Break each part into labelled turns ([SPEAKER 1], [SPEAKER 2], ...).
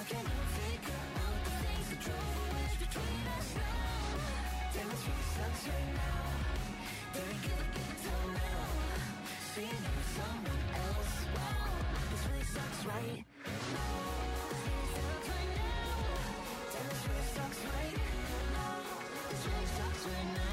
[SPEAKER 1] can never figure out the things that drove a wedge between us now. Damn, it's really sucks right now. There ain't gonna be until now. Seeing you with someone else, wow. This really sucks right now. This really sucks right now. Damn, this really sucks right now. This really sucks right now.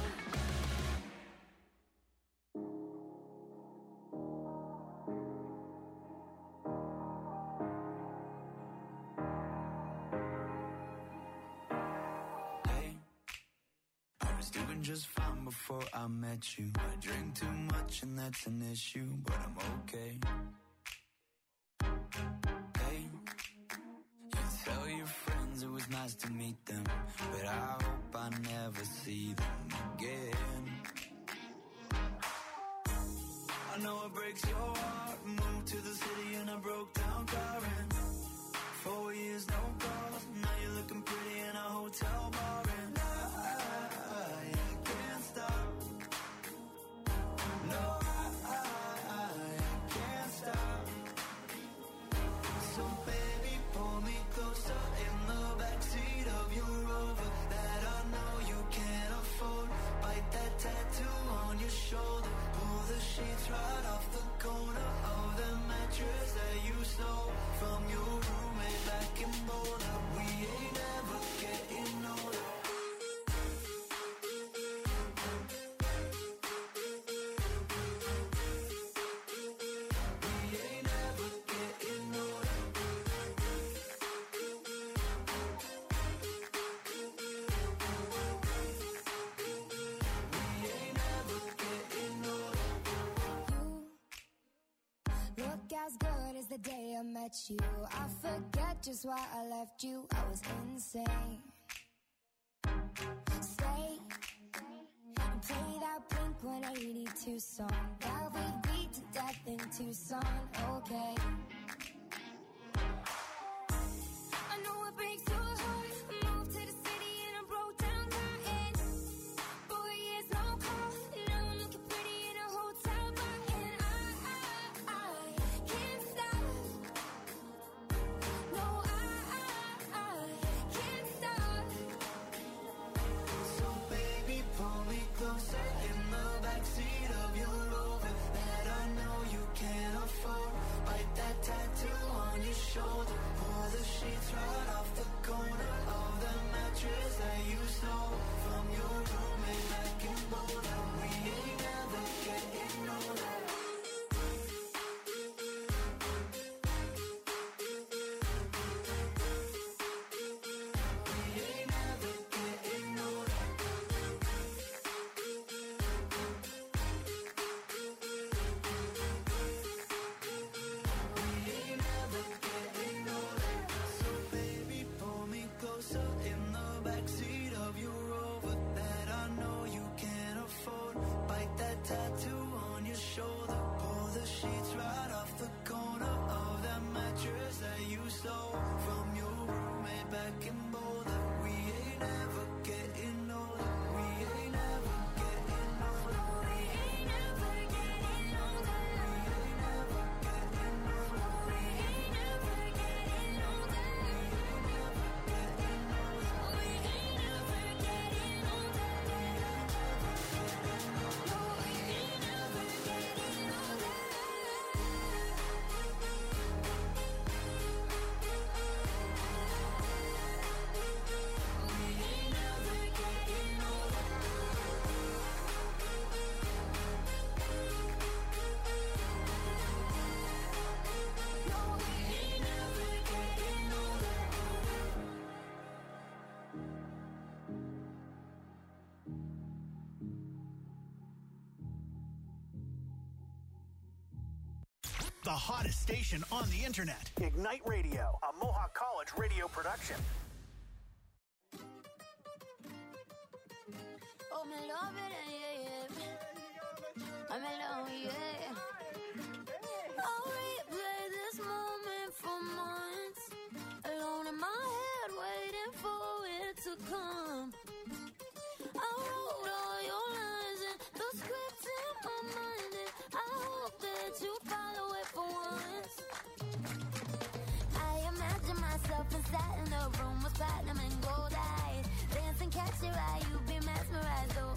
[SPEAKER 2] Just fine before I met you. I drink too much and that's an issue, but I'm okay. Hey, you tell your friends it was nice to meet them, but I hope I never see them again. I know it breaks your heart. Moved to the city in a broke down car and 4 years no calls. Now you're looking pretty in a hotel bar and I can't stop. No, I can't stop. So baby, pull me closer in the backseat of your Rover that I know you can't afford. Bite that tattoo on your shoulder. Pull the sheets right off the corner of the mattress that you stole from your roommate back in Boulder. We ain't ever getting older.
[SPEAKER 3] As good as the day I met you. I forget just why I left you. I was insane. Stay and play that Blink-182 song that we beat to death in Tucson. Okay. I know it breaks your heart. Moved to the city and I broke down crying. 4 years no call. Now I'm looking pretty in a hotel bar and I can't stop. No, I can't stop.
[SPEAKER 2] So baby, pull me closer in the backseat of your Rover that I know you can't afford. Bite that tattoo on your shoulder. Pull the sheets right off the corner of the mattress that you stole from your roommate back in Boulder. We ain't never getting older. You stole from your roommate back in Boulder. We ain't ever getting older. We ain't ever getting older. We ain't ever getting older. We ain't ever getting older. We ain't ever getting older. We ain't ever getting older. No, we ain't ever getting older.
[SPEAKER 4] The hottest station on the internet. Ignite Radio, a Mohawk College radio production.
[SPEAKER 3] Oh, me love it, yeah, yeah. I'm alone, yeah. I'll replay this moment for months. Alone in my head, waiting for it to come. I wrote all your lines and the script in my mind, and I hope that you follow it for once. I imagine myself the room was platinum and gold eyes. Dance and catch your eye, you be mesmerized, oh.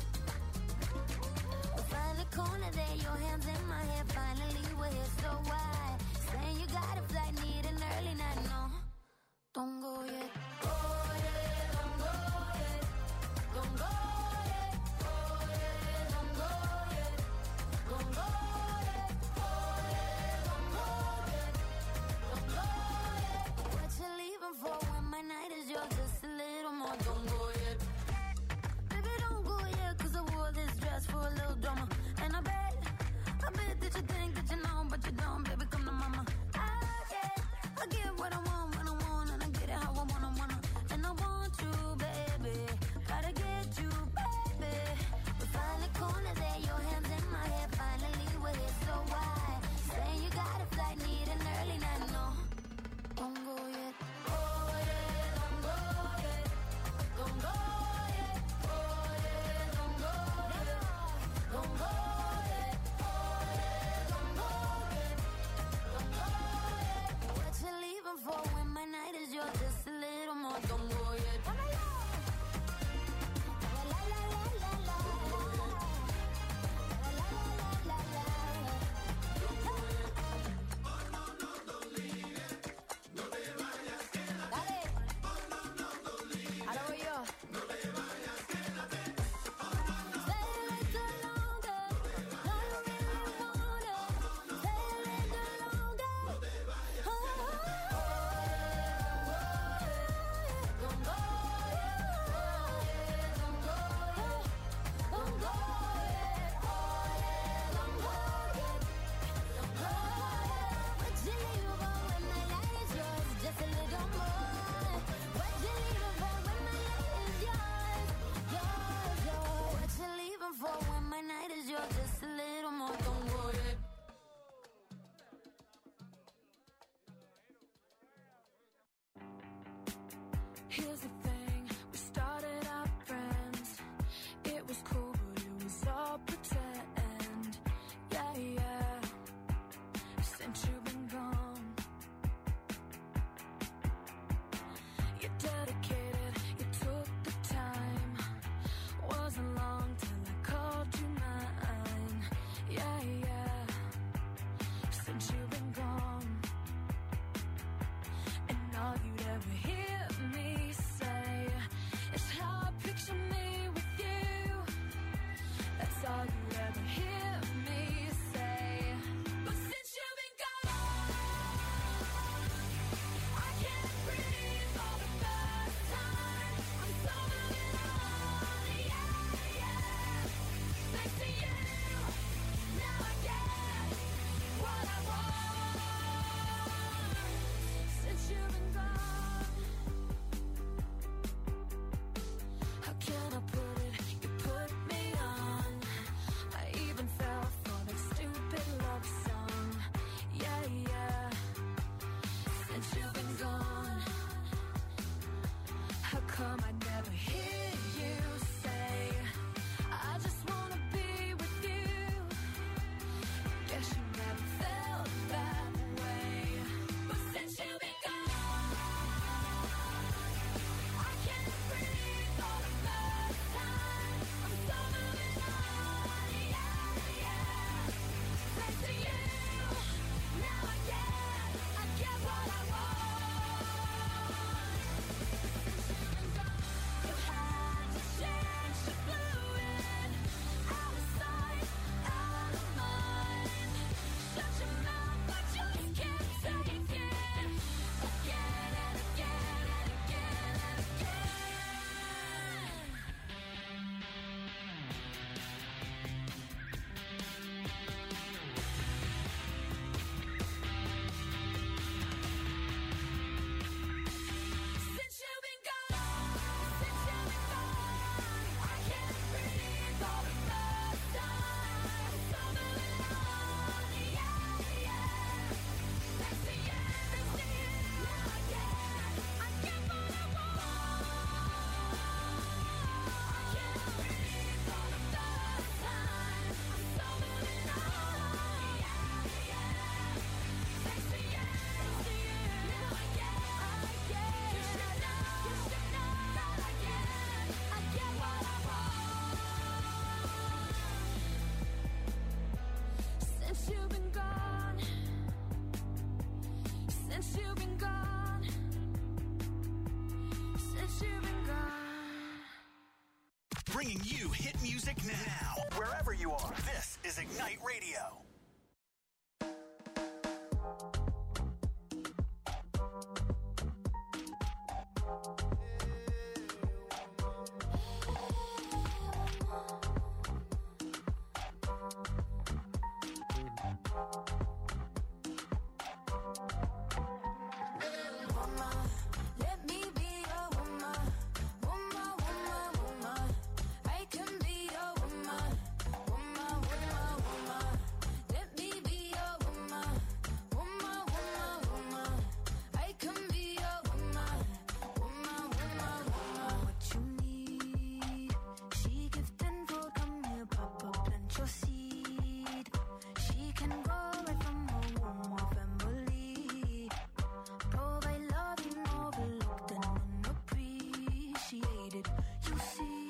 [SPEAKER 3] Find the corner there, your hands in my hair. Finally we're here, so why? Saying you got a flight, need an early night, no. Don't go yet. Oh yeah, don't go yet. Don't go yet. Oh yeah, don't go yet. Don't go yet. Oh yeah, don't go yet. Don't go yet. What you leaving for when my night is yours? Just a little more. Don't go yet. Baby, don't go yet, 'cause I wore this dress for a little drama. And I bet that you think that you know, but you don't. Baby, come to mama. I get what I want when I want, and I get it how I wanna. And I want you, baby. Gotta get you, baby. We find the corner there, your hands in my hair. Finally we're here, so why? Saying you got a flight, need an early night, no. Don't go yet. Oh yeah, don't go yet. Don't go yet. Oh yeah, don't go yet. Don't go yet. Oh yeah, don't go yet. Don't go yet. What you leaving for when my night is yours? Just a little more. Don't go yet. La la la la la la. La la la la la. Dale. Ahora voy yo. Stay a little longer. No, you really wanna. Stay a little longer. Don't go yet. Don't go yet. Don't go yet. Oh yeah, don't go yet. Don't go yet. What you leaving for when my night is yours? Just a little more. What you leaving for when my night is yours? Yours, yours. What you leaving for when my night is yours? Just a little more. Don't go yet.
[SPEAKER 5] Here's the thing, we started out friends. It was cool, but it was all pretend. Yeah, yeah. Since you've been gone, you're dedicated, you took the time. Wasn't long till I called you mine. Yeah, yeah. Since you've been gone, and all you'd ever hear me say is how I picture me with you. That's all you'd ever hear me say. But since you've been gone, I can't breathe for the first time. I'm so moving on, yeah, yeah. Thanks to you, now I get what I want. Since you've been gone,
[SPEAKER 4] bringing you hit music now. Wherever you are, this is Ignite Radio.
[SPEAKER 5] Let me be your woman, woman, woman, woman. I can be your woman, woman, woman, woman. Let me be your woman, woman, woman, woman. I can be your woman, woman, woman, woman. What you need, she give tenfold. Come here, Papa, plant your seed. She can grow right from her womb or family. Provide love you overlooked and unappreciated. You see,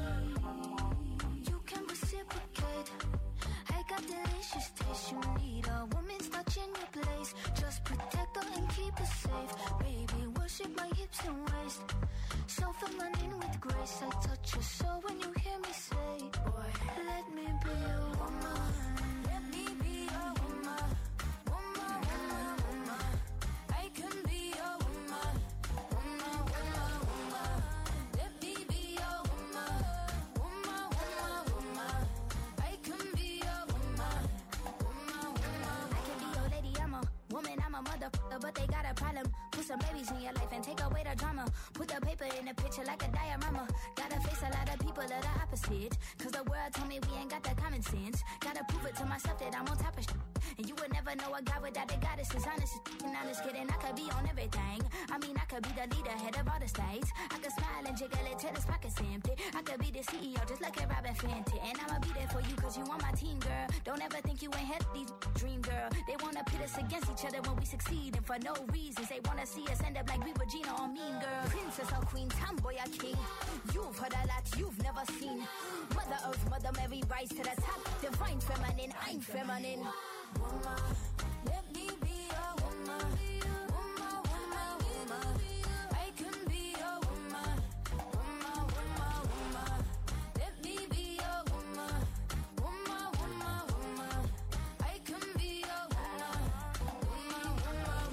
[SPEAKER 5] you can reciprocate. I got delicious taste. You need a woman's touch in your place. Just protect her and keep her safe. Baby, worship my hips and waist. So feminine with grace. I touch your soul when you hear me say, boy, let me be your woman. Let me be your woman. Woman, woman, woman. I can be your woman, woman, woman, woman. Let me be your woman, woman, woman, woman. I can be your woman, woman, woman. I can be your lady, I'm a woman, I'm a motherfucker, but they got a problem. Put some babies in your life and take away the drama. Put the paper in the picture like a diorama. Gotta face a lot of people that are opposite. Cause the world told me we ain't got that common sense. Gotta prove it to myself that I'm on top of shit. And you would never know a guy without a goddess is honest. And honest kidding, I could be on everything. I mean, I could be the leader, head of all the states. I could smile and jiggle it till his pockets empty. I could be the CEO just like a Robin Fenty. And I'ma be there for you cause you on my team, girl. Don't ever think you ain't had these dream, girl. They wanna pit us against each other when we succeed. And for no reasons, they wanna see us end up like we Regina or Mean Girl. Princess or Queen, tomboy or king. You've heard a lot you've never seen. Mother Earth, Mother Mary, rise to the top. Divine feminine, I'm feminine. Woman, let me be your woman. Woman, woman, woman. I can be your woman. Woman, woman, woman. Let me be your woman. Woman, woman, woman. I can be your woman. Woman, woman,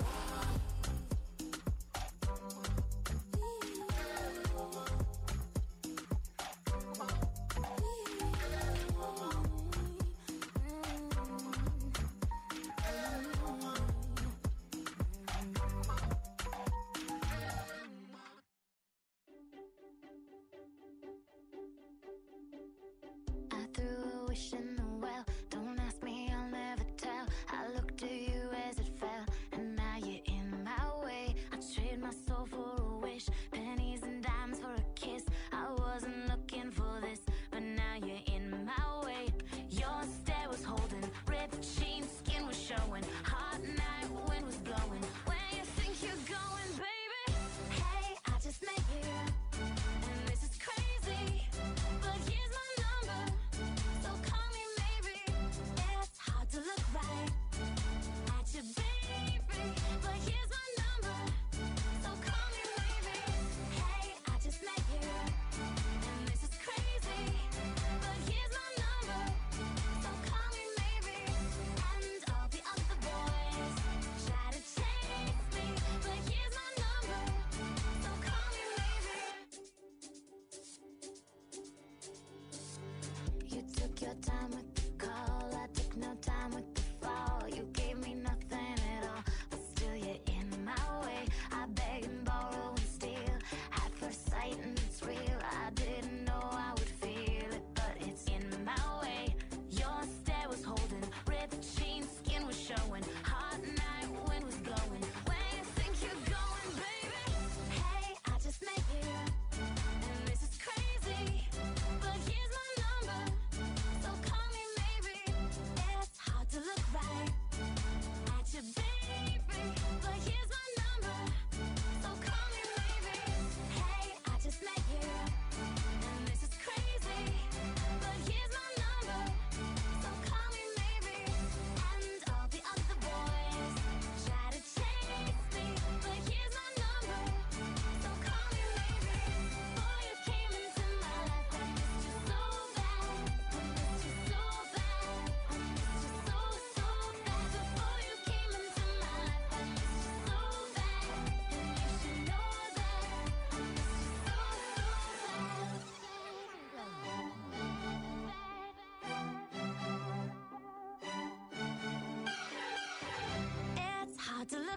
[SPEAKER 3] I threw a wish in the well. Don't ask me, I'll never tell. I looked at you as it fell, and now you're in my way. I trade my soul for a wish, pennies and dimes for a kiss. I wasn't looking for this, but now you're in my way. Your stare was holding, ripped jeans, skin was showing. Hot night, wind was blowing. Where you think you're going, baby? Hey, I just met you, and this is crazy. But here's my number, so call me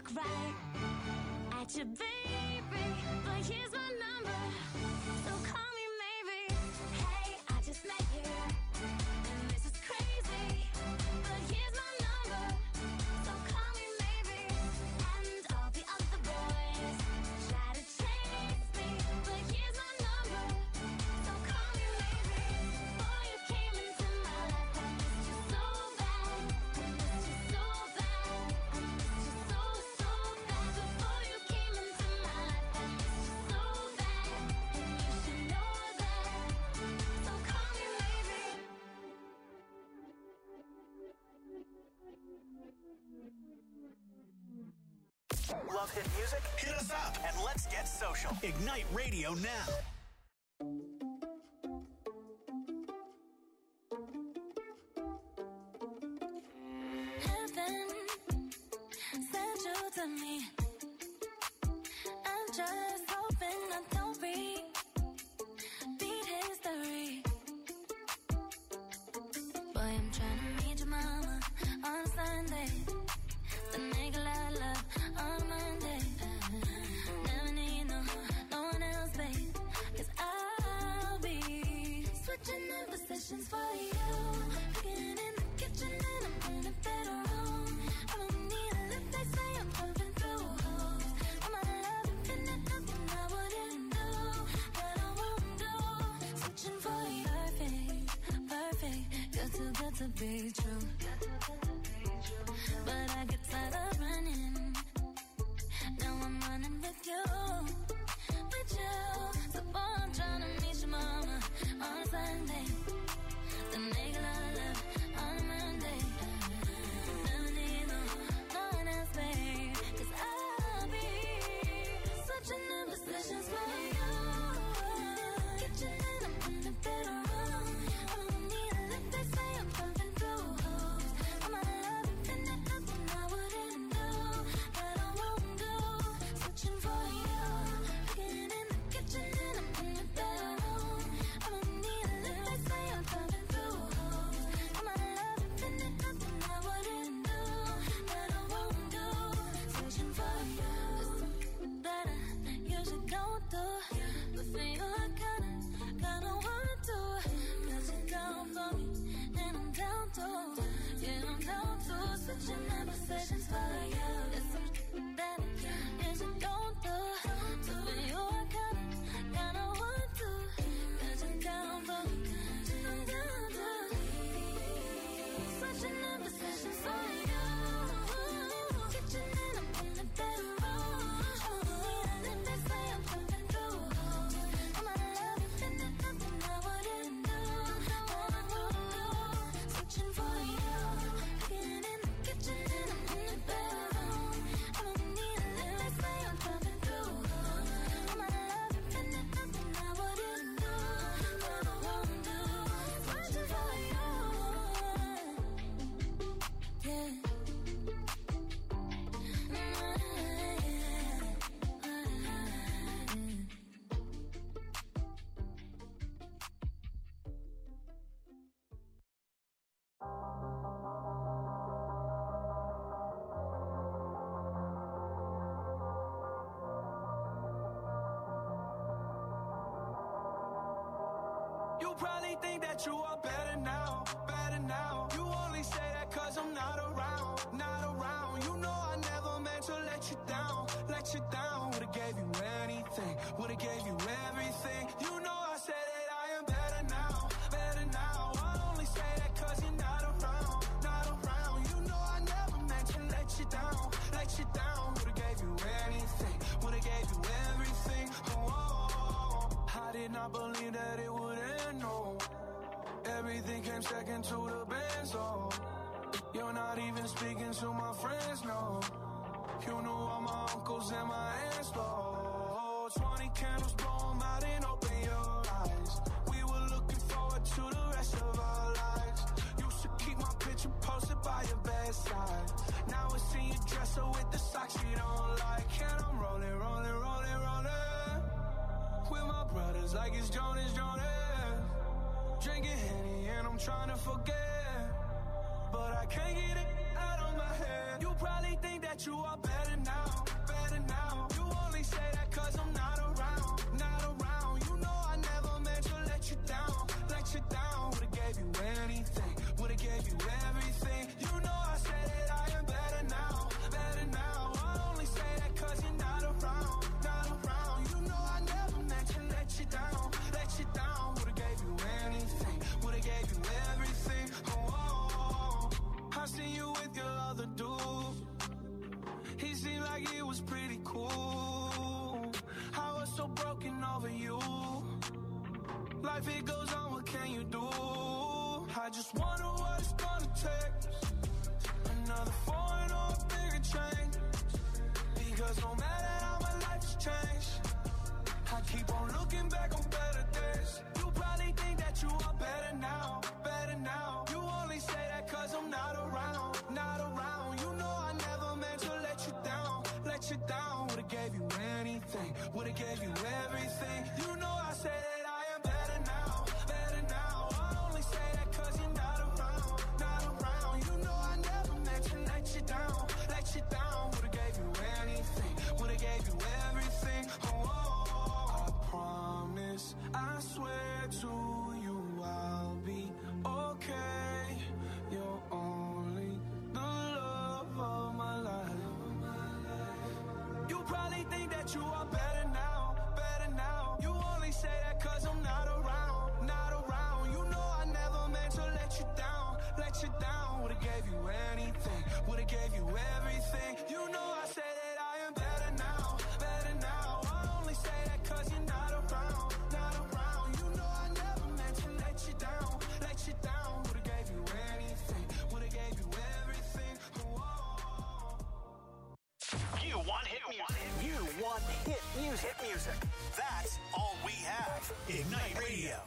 [SPEAKER 3] look right at you, baby, but here's my number, so call me maybe. Hey, I just met you, and this is crazy, but here's my number, so call me maybe. And all the other boys try to chase me, but here's my number, so call me maybe. Before you came into my life, I missed you so bad, I missed you so bad, I missed you so, so bad. Before you came into my life, I missed you so bad, and you should know that, so call me maybe.
[SPEAKER 4] Love hit music? Hit us up and let's get social. Ignite Radio now.
[SPEAKER 3] Heaven sent you to me. I'm just hoping I don't beat history. Boy, I'm trying to meet your mama on Sunday. The nigga I love on Monday. Never need no one else, babe. 'Cause I'll be switching in positions for you. Cooking in the kitchen and I'm in the bedroom. I don't need a lift, they say I'm pumping through holes. I'm out of love, infinite, nothing I wouldn't do, that I won't do. Switching for you, perfect, good to be true. But I get tired of running. Now I'm running with you. So boy, I'm trying to meet your mama on Sunday. The nigga I love on Monday. Never need no one else, babe. 'Cause I'll be switching in positions for you. Kitchen and I'm in the bedroom. I don't need a lift, they say I'm pumping through holes. I'm out of love, infinite, nothing I wouldn't do, that I won't do. Switching for you. Cooking in the kitchen and I'm in the bedroom. I don't need a lift, they say I'm pumping through holes. I'm out of love, infinite, nothing I wouldn't do, that I won't do. Switching for you. There's something that you should go through, but for you I kinda want to. 'Cause you're down for me, and I'm down to. Yeah, I'm down to. Switching in positions for you. There's something that you should go through, but for you I kinda want to. 'Cause you're down for me, and I'm down to. Switching in positions for you. Kitchen and I'm in the bedroom. Oh, and they say I'm pumping through holes. I'm out of love, infinite, nothing I wouldn't do, that I won't do. Switching for you. Cooking in the kitchen and I'm in the bedroom. I don't need a lift, they say I'm pumping through holes. I'm out of love, infinite, nothing I wouldn't do, that I won't do. Switching for you. Yeah.
[SPEAKER 2] You probably think that you are better now, better now. You only say that 'cause I'm not around, not around. You know I never meant to let you down, let you down. Would've gave you anything, would've gave you everything. You know I said that I am better now, better now. I only say that 'cause you're not around, not around. You know I never meant to let you down, let you down. Would've gave you anything, would've gave you everything. Oh, I did not believe that it would end, no. Everything came second to the best, oh. You're not even speaking to my friends, no. You knew all my uncles and my aunts, oh. 20 candles, blow 'em out and open your eyes. We were looking forward to the rest of our lives. Used to keep my picture posted by your bedside. Now I see you dressed up with the socks you don't like. And I'm rolling, rolling, rolling, rolling with my brothers like it's Jonas, Jonas. Drinking Henny and I'm trying to forget, but I can't get it out of my head. You probably think that that you are better now, better now. You only say that 'cause I'm not around, not around. You know I never meant to let you down, let you down. Would've gave you anything, would've gave you everything. You know I said that I am better now, better now. I only say that 'cause you're not around, not around. You know I never meant to let you down, let you down. Would've gave you anything, would've gave you everything. Oh, I seen you with your other dude. He seemed like he was pretty cool. I was so broken over you. Life it goes on, what can you do? I just wonder what it's gonna take. Another foreign or a bigger change. Because no matter how my life has changed, I keep on looking back on better days. You probably think that you are better now, better now. You only say that 'cause I'm not around, not around. You know I never meant to let you down, let you down. Would've gave you anything, would've gave you everything. You know I said that I am better now, better now. I only say that 'cause you're not around, not around. You know I never meant to let you down, let you down. Would've gave you anything, would've gave you everything. Oh, I promise, I swear to you I'll be okay. You're only the love of my life. You probably think that you are better now, better now. You only say that 'cause I'm not around, not around. You know I never meant to let you down, let you down. Would've gave you anything, would've gave you everything. You know I say that I am better now, better now. I only say that 'cause you're not around, not around. You know I never meant to let you down, let you down. Would've gave you anything, would've gave you everything. Whoa.
[SPEAKER 4] You want hit music. You want hit music. Hit music. That's all we have. Ignite Radio.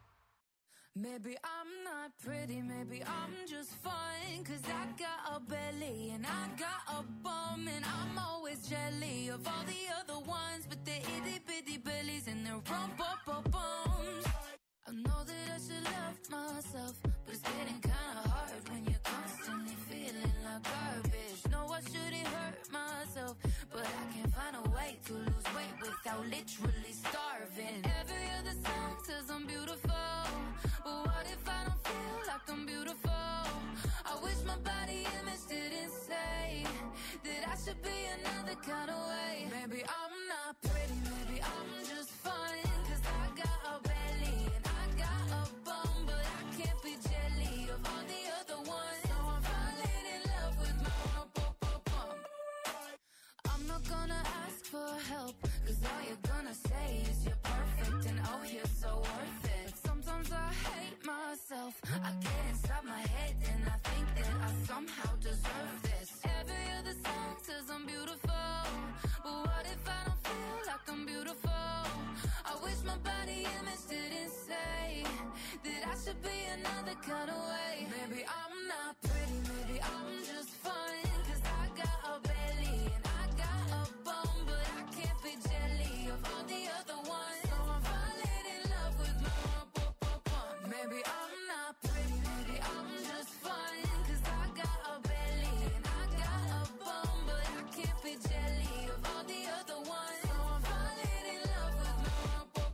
[SPEAKER 5] Maybe I'm not pretty, maybe I'm just fine. 'Cause I got a belly and I got a bum. And I'm always jelly of all the other ones with their itty bitty bellies and their rump-up-bums. I know that I should love myself, but it's getting kinda hard when you're constantly feeling like garbage. No, I shouldn't hurt myself, but I can't find a way to lose weight without literally starving. Every other song says I'm beautiful, but what if I don't feel like I'm beautiful? I wish my body image didn't say that I should be another kind of way. Maybe I'm not pretty, maybe I'm just fine. 'Cause I got a belly and I got a bum, but I can't be jelly of all the other ones. So I'm falling in love with my bum. I'm not gonna ask for help, 'cause all you're gonna say is you're perfect and oh you're so worth it. Sometimes I hate myself, I get inside my head and I think that I somehow deserve this. Every other song says I'm beautiful, but what if I don't feel like I'm beautiful? I wish my body image didn't say that I should be another kind of way. Maybe I'm not pretty, maybe I'm just fine. 'Cause I got a belly and I got a bum, but I can't be jelly of all the other ones. So I'm falling in love with my bum. Maybe I'm not pretty, maybe I'm just fine. 'Cause I got a belly and I got a bum, but I can't be jelly of all the other ones. So I'm falling in love with my bum.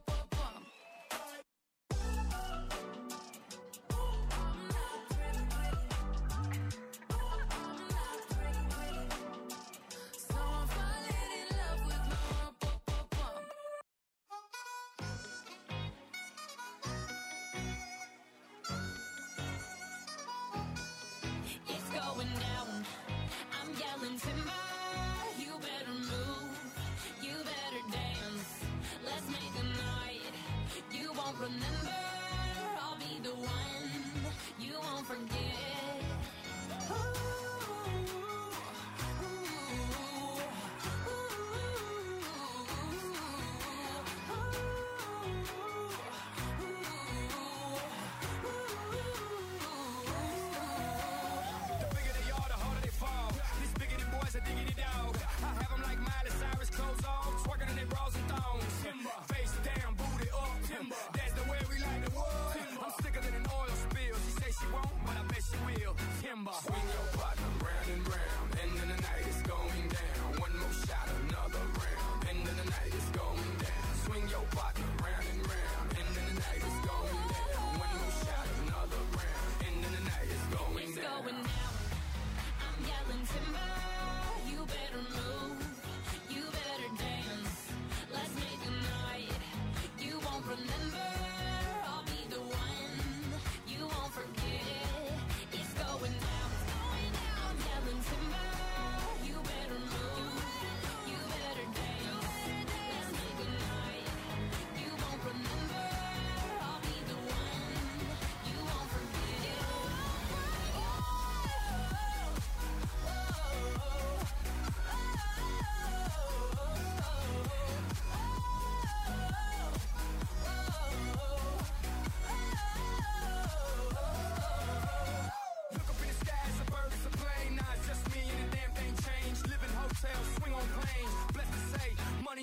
[SPEAKER 5] I'm not pretty, I'm not pretty, so I'm falling in love with my bum. It's going down. I'm yelling timber. You better move. You better dance. Let's make a night you won't remember. I'll be the one you won't forget. Ooh, ooh,
[SPEAKER 6] The bigger they are, the harder they fall. These bigoted boys are diggity dog. I have them like Miley Cyrus, clothes off, twerking in their bras and thongs. Face down, booty up. That's the way we like the world. I'm sicker than an oil spill. She say she won't, but I bet she will. Timber. Swing your partner round and round, and then the night is gonna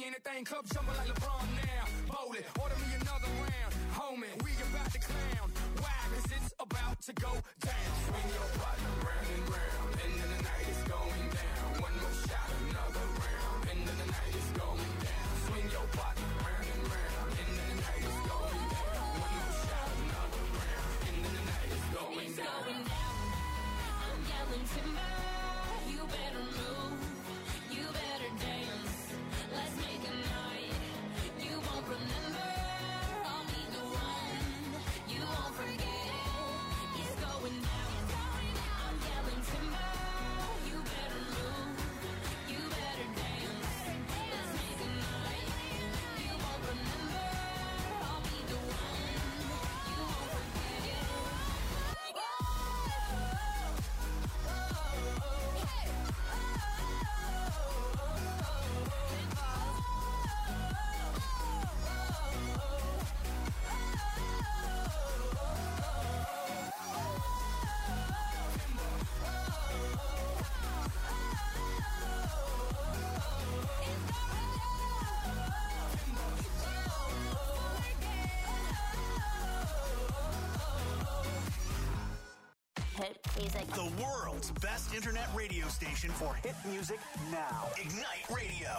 [SPEAKER 6] money in the thing, club jumping like LeBron now. Bowling, order me another round. Homie, we about to clown. Why? Cause it's about to go down. Swing your partner round and round. End of the night is going down. One more shot, another round. End of the night is going down. Swing your partner round and round. End of the night is going down. One more shot, another round. End of the night is going down.
[SPEAKER 5] It's going down. I'm yelling timber. You better move. You better dance. Let's make a night you won't remember. I'll be the one you won't forget. It's going down. I'm yelling timber. You better move. You better dance. Let's make a night you won't remember. I'll be the one you won't forget.
[SPEAKER 3] Hit music.
[SPEAKER 4] The world's best internet radio station for hit music now. Ignite Radio.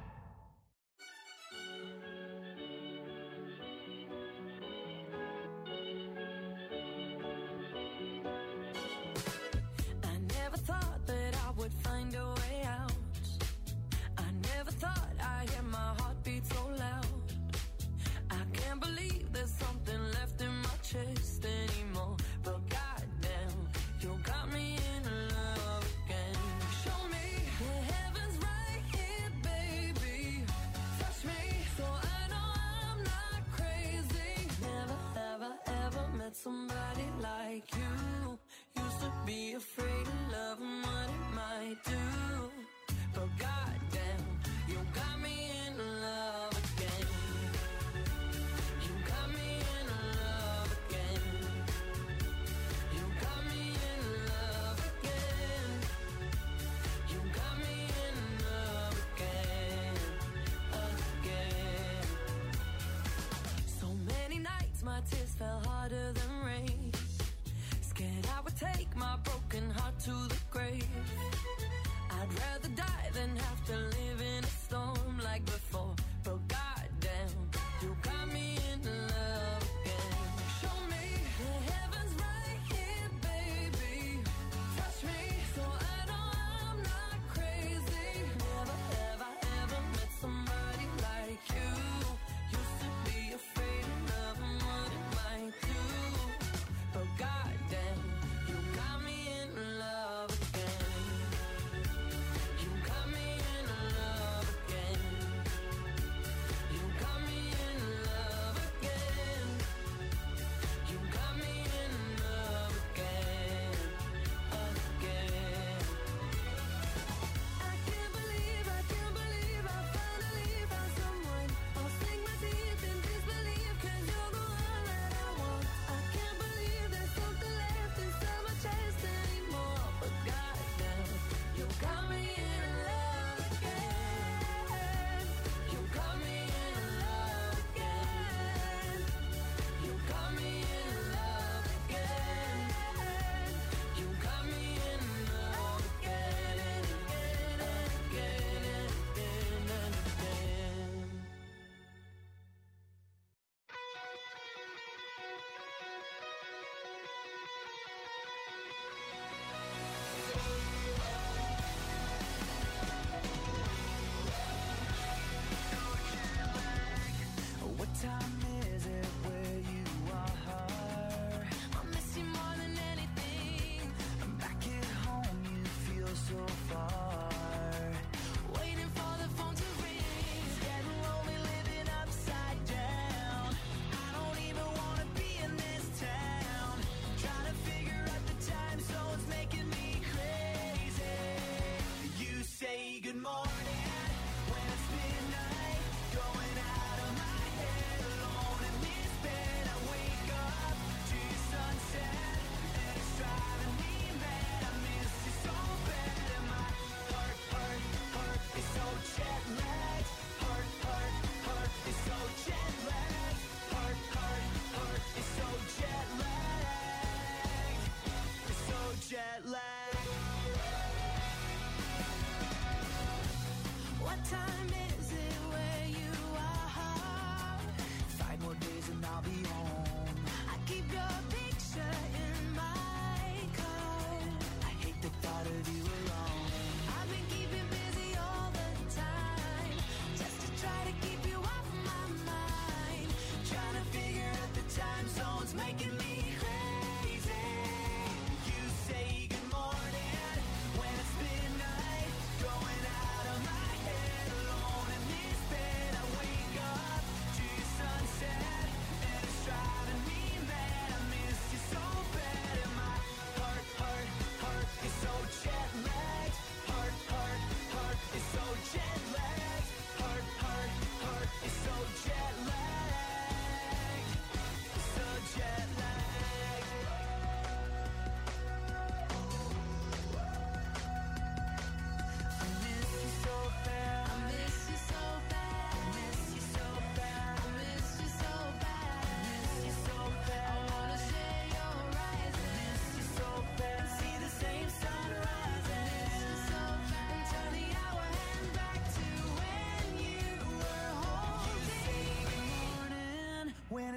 [SPEAKER 5] I never thought that I would find a way out. I never thought I'd hear my heartbeat so loud. I can't believe there's something left in my chest anymore. But goddamn, you got me in love again. Show me the heavens right here, baby. Touch me so I know I'm not crazy. Never, ever, ever met somebody like you. Used to be afraid of love and what it might do. But goddamn, you got me in love again. You got me in love again. You got me in love again. You got me in love again. Again. So many nights my tears fell harder than rain. Scared I would take my broken heart to the grave. I'd rather die than have to live in a storm like before. But goddamn, you got me in love again. Show me the heavens right here, baby. Touch me so I know I'm not crazy. Never, ever, ever met somebody like you. Used to be afraid of love and what it might do. But goddamn, you got me in love again. You got me in love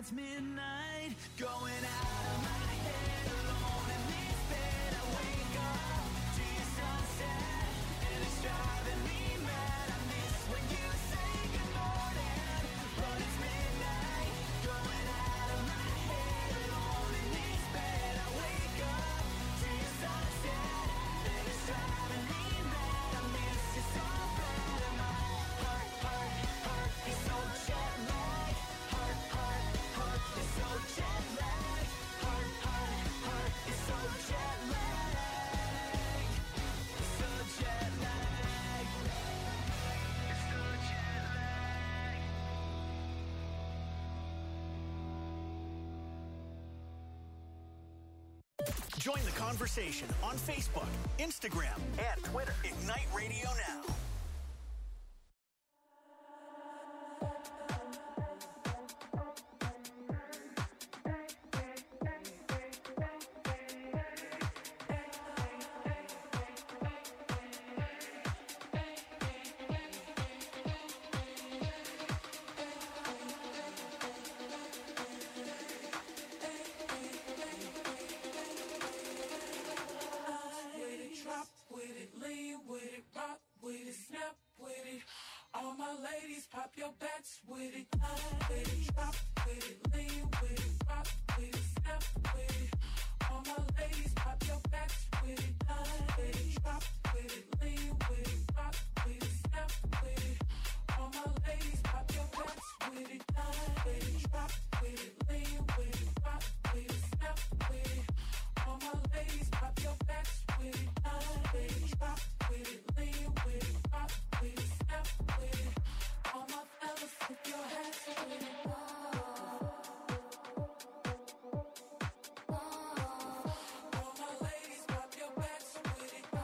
[SPEAKER 2] it's midnight, going out of my head, alone in this bed. I wake up to your sunset, and it's driving me mad. I miss when you say good morning, but it's midnight, going out of my head, alone in this bed. I wake up to your sunset, and it's driving me mad. I miss you so bad, and my heart is so jet lagged. Heart is so jet lagged. Heart is so jet lagged. It's so jet lagged. It's so jet lagged.
[SPEAKER 4] Join the conversation on Facebook, Instagram, and Twitter. Ignite Radio Now.
[SPEAKER 6] Drop with it, lean with it, rock with it, snap with it. All my ladies, pop your backs with it. With it, drop with it, lean with it, rock with it, snap with it. All my ladies, pop your backs with it. With it, drop with it, lean with it, rock with it, snap with it. All my ladies, pop your backs with it. With it, drop with it, lean with it, rock with it, snap with it. All my ladies, pop your backs with it. With it, drop with it, lean with it, rock with it, snap with it. All my fellas, put your hands with it. All my ladies, pop your backs with it.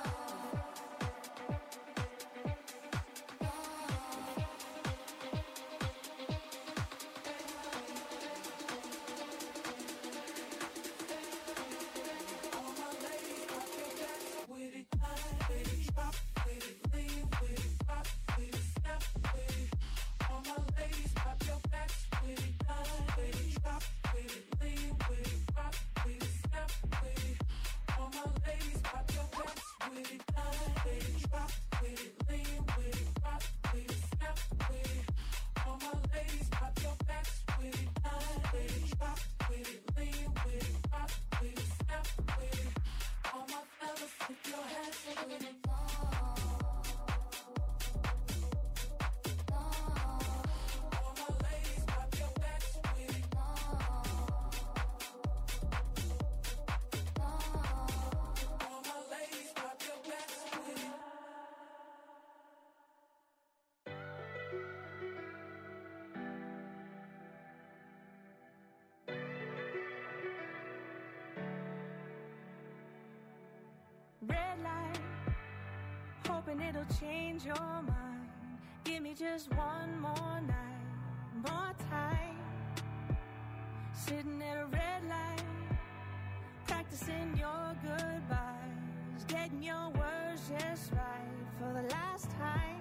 [SPEAKER 6] All my ladies, pop your backs with it. With it, drop with it, lean with it, rock with it, snap with it. All my ladies, pop your backs with it. With it, drop with it, lean with it, rock with it, snap with it. All my ladies, pop your backs with it. With it, drop with it, lean with it, rock with it, snap with it. All my ladies, pop your backs with it. With it, drop with it, lean with it, rock with it, snap with it. All my fellas, put your hands with it. All my ladies, pop your backs with it. All my ladies, pop your backs with it.
[SPEAKER 5] Red light, hoping it'll change your mind. Give me just one more night, more time. Sitting at a red light, practicing your goodbyes, getting your words just right for the last time.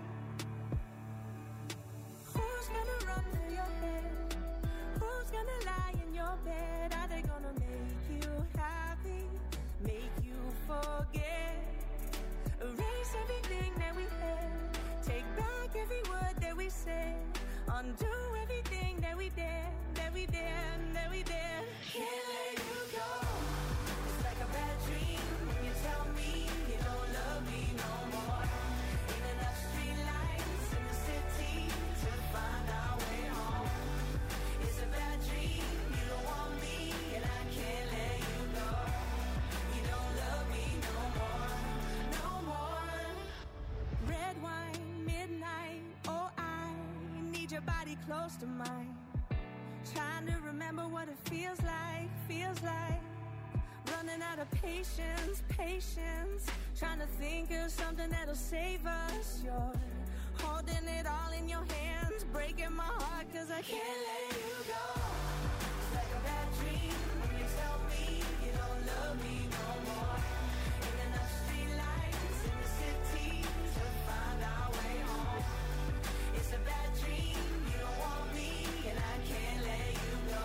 [SPEAKER 5] Who's gonna run through your head? Who's gonna lie in your bed? Are they gonna make you happy? Make you forget? Erase everything that we had. Take back every word that we said. Undo everything that we did, that we did, that we did. Can't let you go. It's like a bad dream when you tell me you don't love me no more. Ain't enough street lights in the city to find our way home. It's a bad dream, you don't want me, and I can't let you go. You don't love me no more, no more. Red wine, midnight, oh I need your body close to mine. Trying to remember what it feels like, running out of patience, trying to think of something that'll save us. You're holding it all in your hands, breaking my heart 'cause I can't let you go. It's like a bad dream when you tell me you don't love me no more. Ain't enough street lights in the city to find our way home. It's a bad dream, you don't want me, and I can't let you go.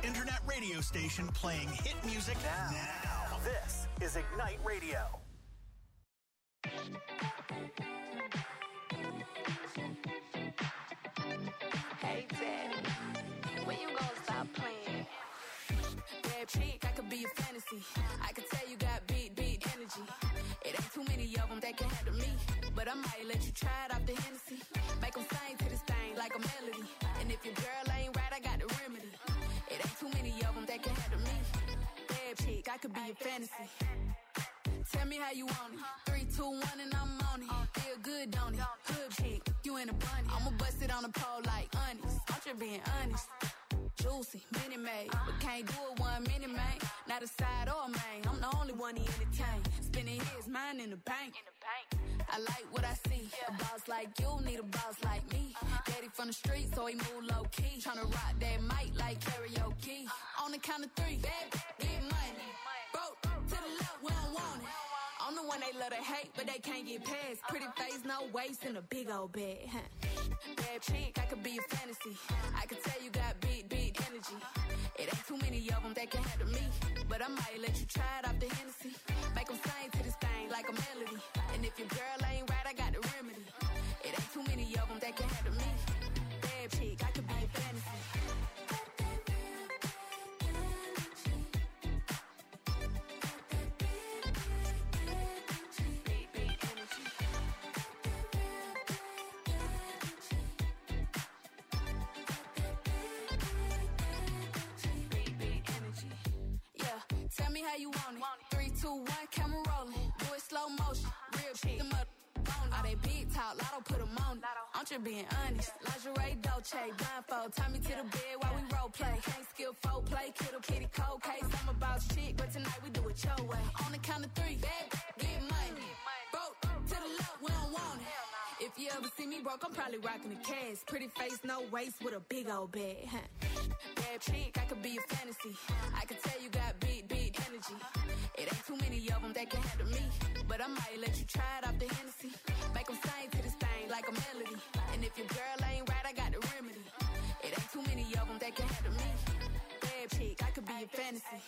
[SPEAKER 4] internet radio station playing hit music now. This is Ignite Radio.
[SPEAKER 5] Hey, Daddy, when you gonna stop playing? Bad chick, I could be a fantasy. I could tell you got big energy. It ain't too many of them that can handle me. But I might let you try it off the Hennessy. Make them sing to this thing like a melody. And if your girl ain't right, I got the remedy. It ain't too many of them that can handle me. Bad chick, I could be a fantasy. Tell me how you want it. 3, 2, 1, and I'm on it. Feel good, don't it? Hood chick, you in a bunny. I'ma bust it on the pole like honest. I'm just being honest. Juicy, mini made, but can't do it 1 minute, man. Not a side or a main. I'm the only one he entertain. Spinning his mind in the bank. I like what I see. A boss like you need a boss like me. Daddy from the street, so he move low key. Tryna rock that mic like karaoke. On the count of 3, get money. Broke to the left, we don't want it. I'm the one they love to hate, but they can't get past. Pretty face, no waist, and a big old bag. Bad chick, I could be a fantasy. I could tell you got big energy. It ain't too many of them that can handle me. But I might let you try it off the Hennessy. Make them sing to this thing like a melody. And if your girl ain't right, I got the remedy. It ain't too many of them that can handle me. Bad chick, I could be a fantasy. Tell me how you want it. 3, 2, 1, camera rolling. Do it slow motion. Real shit. Them up on all they big talk. Lotto put them on it. I'm just being honest. Lingerie, Dolce, blindfold. Tie me to the bed while we role play. Can't skill folk play. Kiddo, kitty, cold case. I'm a boss chick, but tonight we do it your way. On the count of 3, get money. Broke to the left, we don't want it. If you ever see me broke, I'm probably rocking the cash. Pretty face, no waist, with a big old bag. Bad chick, I could be a fantasy. I could tell you got big energy. It ain't too many of them that can handle me. But I might let you try it off the Hennessy. Make them sing to this thing like a melody. And if your girl ain't right, I got the remedy. It ain't too many of them that can handle me. Bad chick, I could be a fantasy.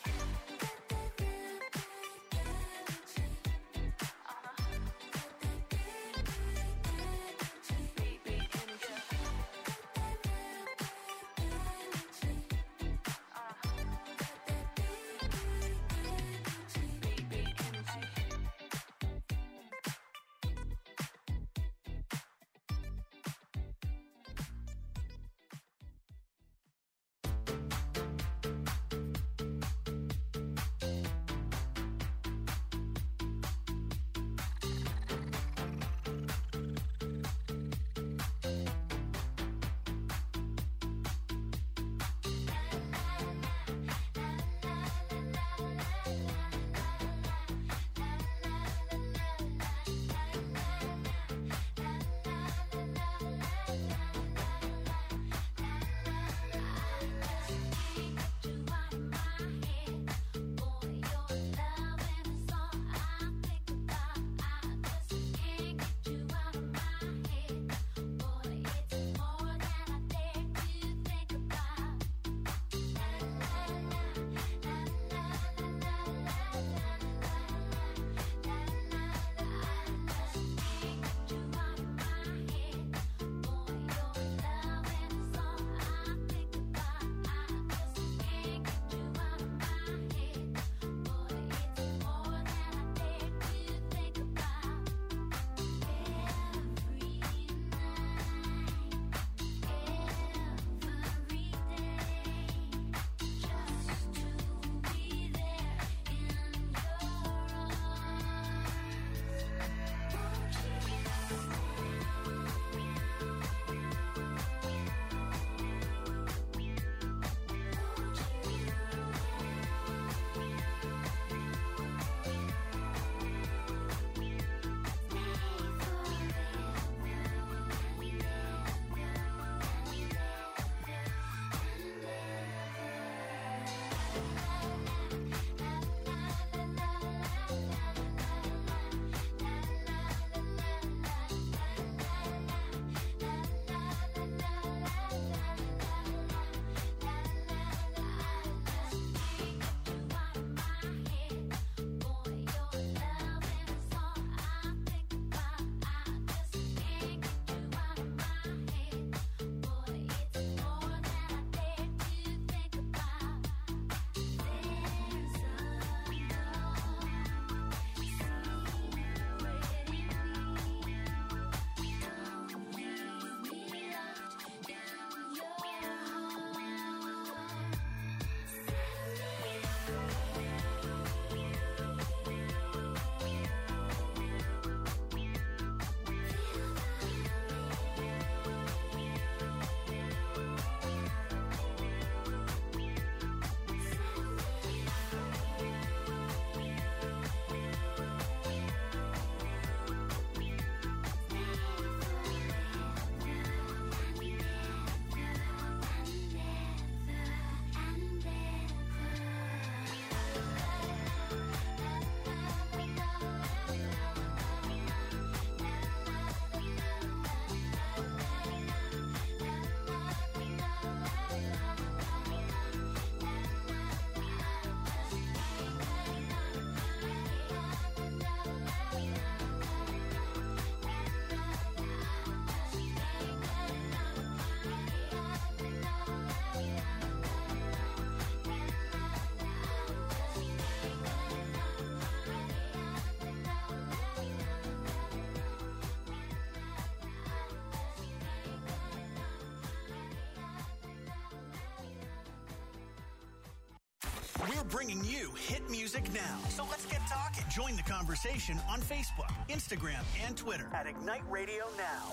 [SPEAKER 4] bringing you hit music now. So let's get talking. Join the conversation on Facebook, Instagram, and Twitter at Ignite Radio Now.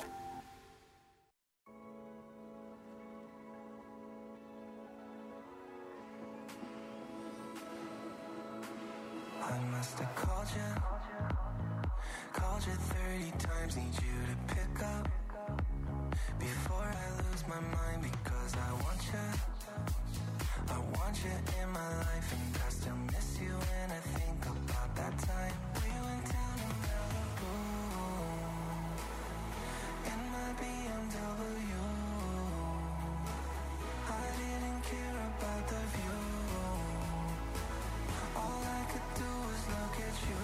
[SPEAKER 2] I must have called you 30 times, need you to pick up before I lose my mind, because I want you in my life, and I still miss you when I think about that time we went down to Malibu in my BMW. I didn't care about the view. All I could do was look at you.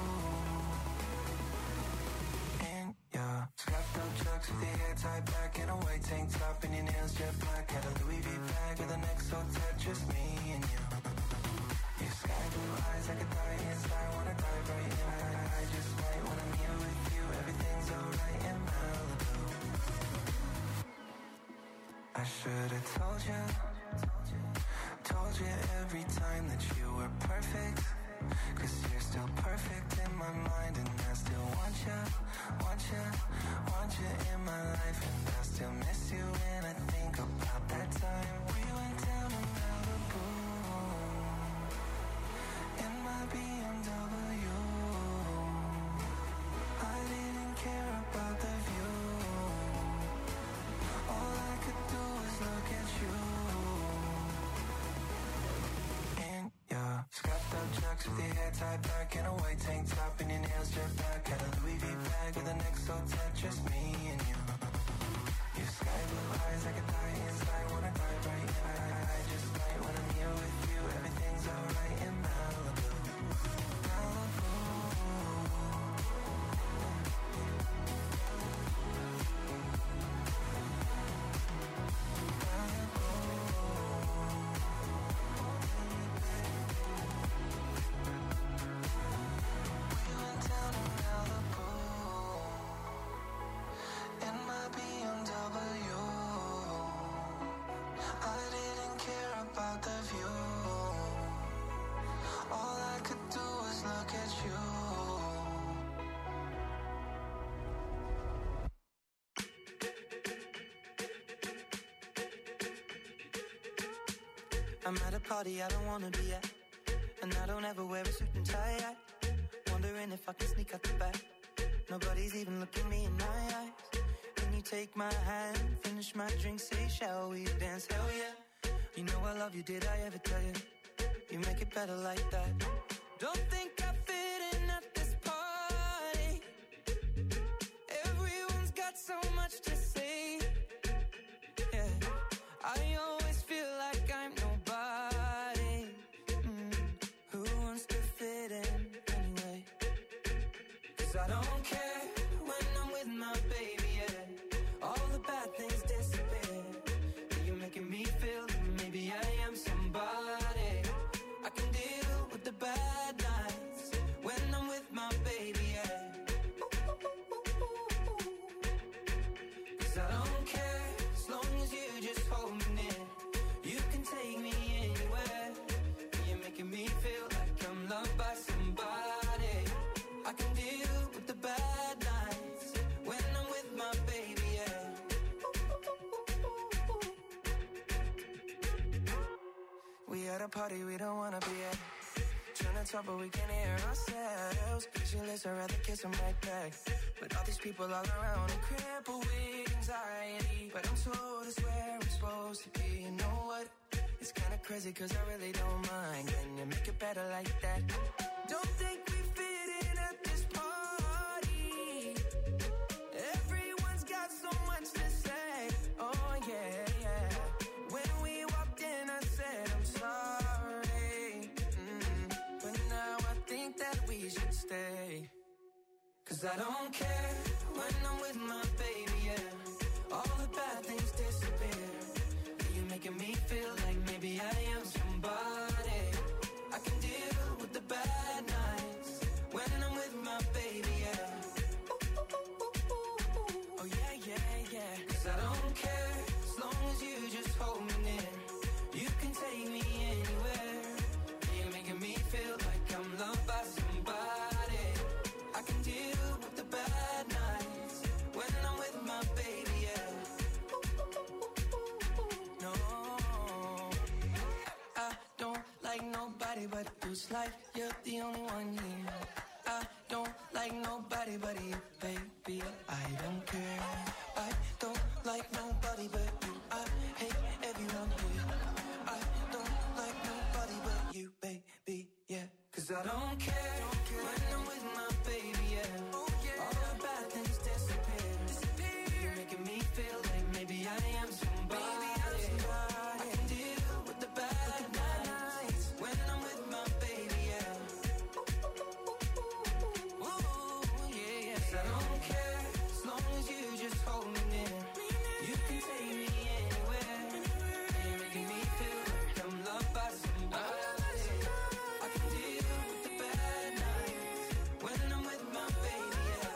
[SPEAKER 2] In your strapped up chucks with your hair tied back in a white tank top and your nails jet black. Had a Louis V bag with an XO tat, just me and you. Your sky blue eyes, I could die inside, wanna dive right in. I just might when I'm here with you. Everything's alright in Malibu. I should've told you every time that you were perfect, 'cause you're still perfect in my mind, and I still want you in my life, and I still miss you when I think about that time we went down to Malibu in my BMW. I didn't care about the view. All I could do was look at you. Yeah, scrapped up chucks with your hair tied back in a white tank top and your nails jet black. Had a Louis V bag with an XO tat, just me and you. Your sky blue eyes, I could die inside, wanna dive right in. I just might when I'm here with you. Everything's alright in Malibu.
[SPEAKER 7] I'm at a party I don't wanna be at, and I don't ever wear a suit and tie at. Wondering if I can sneak out the back. Nobody's even looking me in my eyes. Can you take my hand, finish my drink, say shall we dance? Hell yeah. You know I love you, did I ever tell you? You make it better like that. Don't think I fit in at this party. Everyone's got so much to say. Yeah, I always feel like I'm nobody. Who wants to fit in anyway? 'Cause I don't care when I'm with my baby, yeah. All the bad things disappear. You're making me feel that maybe I am somebody. I can deal with the bad nights when I'm with my baby, yeah. 'Cause I don't care as long as you just hold me near. You can take me anywhere. You're making me feel like I'm loved by somebody. I can deal with the bad nights when I'm with my baby, yeah. We at a party we don't wanna be at. Trying to talk but we can't hear ourselves. Pictureless, I'd rather kiss them right back. But all these people all around are crippled with anxiety. But I'm told it's where I'm supposed to be. You know what? It's kinda crazy 'cause I really don't mind. Can you make it better like that? Don't think we fit in at this party. Everyone's got so much to say. Oh yeah, yeah. When we walked in I said I'm sorry. But now I think that we should stay. 'Cause I don't care when I'm with my baby, yeah. All the bad things disappear. You're making me feel like maybe I am somebody. I can deal with the bad nights when I'm with my baby, yeah. Oh yeah, yeah, yeah. 'Cause I don't care as long as you just hold me near. You can take me anywhere. You're Feels like you're the only one here. I don't like nobody but you, baby. I don't care. I don't like nobody but you. I hate everyone here. I don't like nobody but you, baby, yeah. 'Cause I don't care when I'm with my baby, yeah. All the bad things disappear. You're making me feel like maybe I am somebody. I can deal with the bad nights when I'm with my baby, yeah. Ooh, yeah, yes, I don't care as long as you just hold me near. You can take me anywhere. You're making me feel like I'm loved by somebody. I can deal with the bad nights when I'm with my baby, yeah.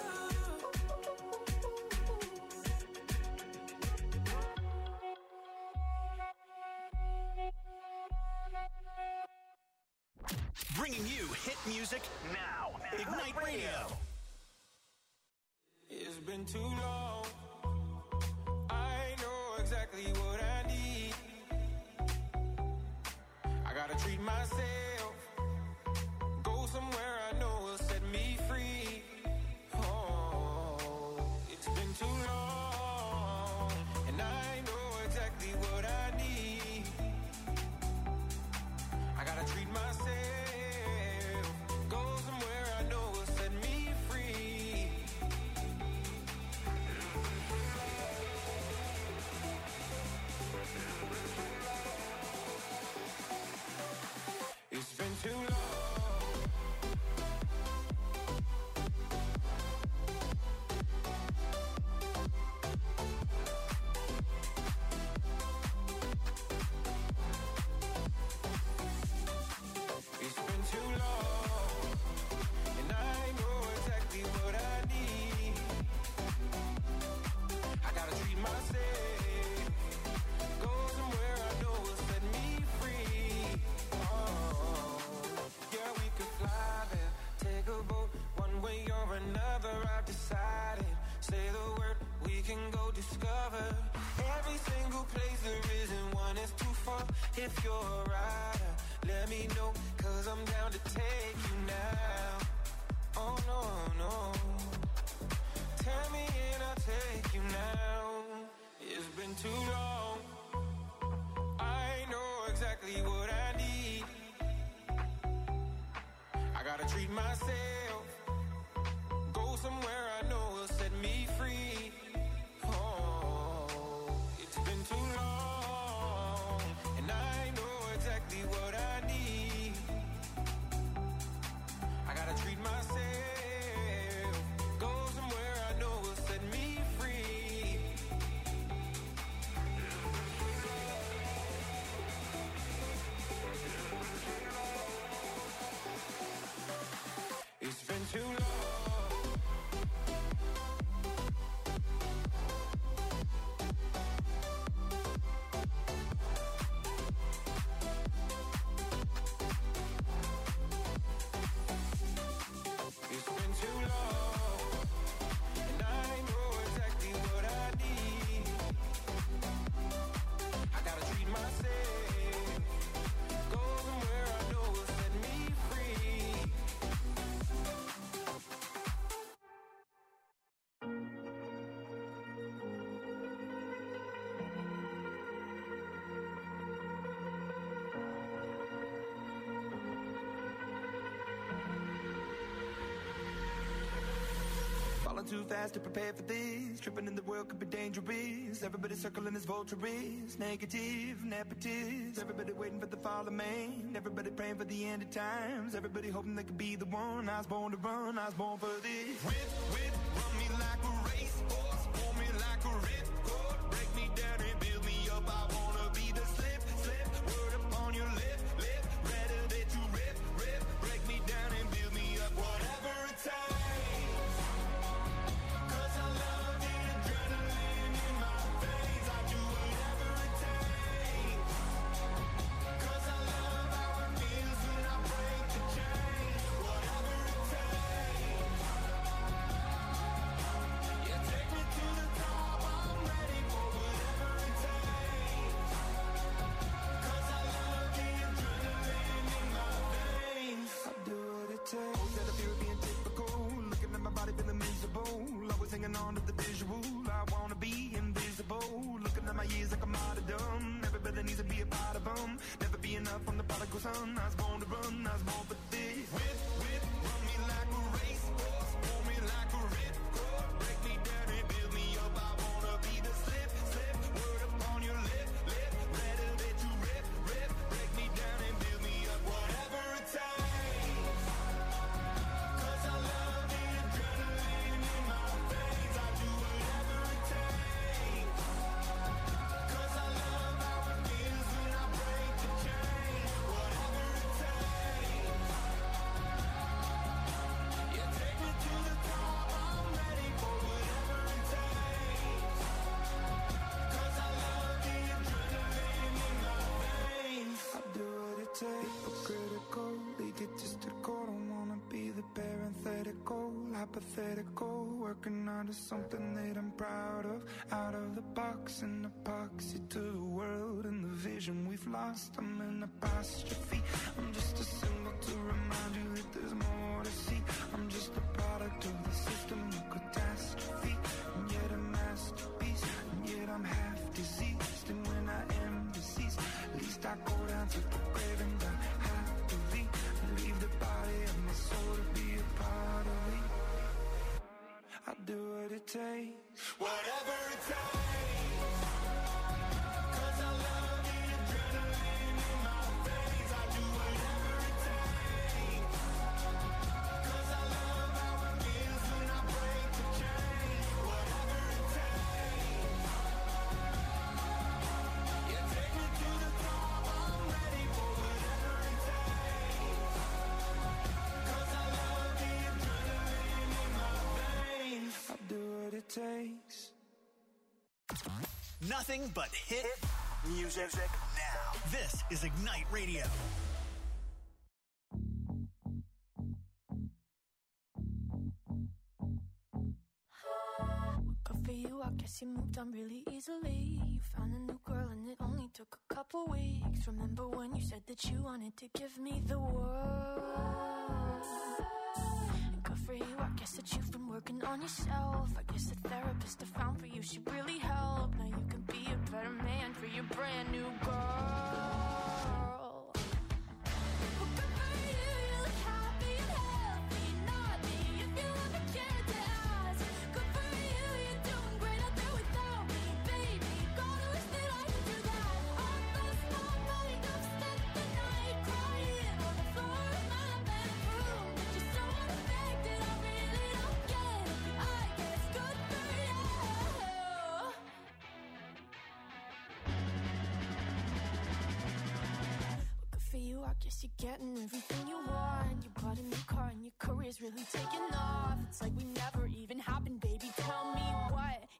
[SPEAKER 4] Bringing you hit music now. Ignite Radio.
[SPEAKER 6] It's been too long. I know exactly what I need. I gotta treat myself. Go somewhere I know will set me free. Oh, it's been too long. And I know exactly what I need. I gotta treat myself. Go somewhere I know will set me free. It's been too long. It's been too long, and I know exactly what I need. I gotta treat myself. Go somewhere I know will set me free. Oh, yeah, we could fly there, take a boat, one way or another. I've decided. Say the word, we can go discover every single place there isn't one is too far. If you're a rider, let me know, 'cause I'm down to take you now. Oh no, no. Tell me and I'll take you now. It's been too long. I know exactly what I need. I gotta treat myself. Go somewhere I know will set me free. Oh, it's been too long, and I know exactly what I need. I gotta treat myself. Go somewhere I know will set me free. It's been too long. It's been too long, and I know exactly what I need. I gotta treat myself. Go somewhere I know will set me free.
[SPEAKER 2] Falling too fast to prepare for this. Tripping in the world could be dangerous. Everybody circling as vultures. Negative, nepotist. Everybody waiting for the fall of man. Everybody praying for the end of times. Everybody hoping they could be the one. I was born to run, I was born for this. Whip, run me like a racehorse. Pull me like a ripcord. Break me down and build me up. I wanna be the slip. Word upon your lip. Rather that you rip. Break me down and build me up. Whatever it takes. 'Cause I love the adrenaline in my veins. I do whatever it takes. 'Cause I love how it feels when I break the chain. Whatever it takes. Yeah, take me to 'cause I was born to run, I was born for this. Whip, run me like a racehorse, pull me like a ripcord, break me down and build me up. I wanna be the slip, word upon your lip, better that you rip, break me down and build me up. Whatever it takes, 'cause I love the adrenaline in my veins. I do whatever it takes, 'cause I love how it feels when I break the chain. Whatever it takes, yeah, take me to the top. I'm ready for whatever it takes, 'cause I love the adrenaline in my veins. I do what it takes, but critical, lead it just to go. Don't wanna be the parenthetical, hypothetical, working out of something that I'm proud of. Out of the box, an epoxy to the world and the vision we've lost. I'm an apostrophe, I'm just a symbol to remind you that there's more to see. I'm just a product of the system, a catastrophe, and yet a masterpiece, and yet I'm half diseased. And when I am deceased, at least I go down to the grave and die happily, and leave the body of my soul to be a part of me. I do what it takes, whatever it takes, 'cause I love the adrenaline in my veins. I do whatever it takes, 'cause I love how it feels when I break the chain. Whatever it takes, yeah, take me to the top. I'm ready for whatever it takes, 'cause I love the adrenaline in my veins. I do what it takes.
[SPEAKER 4] Nothing but hit music now. This is Ignite Radio.
[SPEAKER 5] Good for you, I guess you moved on really easily. You found a new girl and it only took a couple weeks. Remember when you said that you wanted to give me the world? And good for you, I guess that you've been working on yourself. I guess the therapist I found for you should really help. Now you can be a better man for your brand new girl. Well, good for you, you look happy and healthy. Not me, if you ever cared to ask. Good for you, you're doing great out there without me, baby. Gotta wish that I could do that. I lost my mind, I've spent the night crying on the floor of my bedroom. But you're so unaffected, I really don't get it. I guess good for you. Good for you, I guess you're getting everything you want. You bought a new car and your career's really taking off. It's like we never even happened, baby. Tell me what